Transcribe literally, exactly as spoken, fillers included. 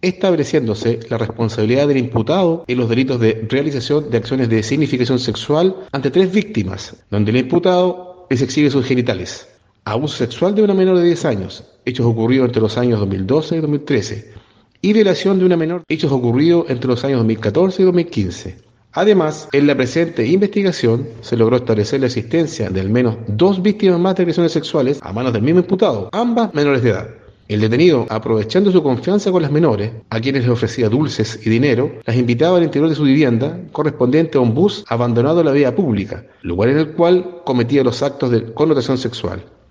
estableciéndose la responsabilidad del imputado en los delitos de realización de acciones de significación sexual ante tres víctimas, donde el imputado les exhibe sus genitales. Abuso sexual de una menor de diez años, hechos ocurridos entre los años dos mil doce y dos mil trece, y violación de una menor, hechos ocurridos entre los años dos mil catorce y dos mil quince. Además, en la presente investigación se logró establecer la existencia de al menos dos víctimas más de agresiones sexuales a manos del mismo imputado, ambas menores de edad. El detenido, aprovechando su confianza con las menores, a quienes les ofrecía dulces y dinero, las invitaba al interior de su vivienda, correspondiente a un bus abandonado en la vía pública, lugar en el cual cometía los actos de connotación sexual.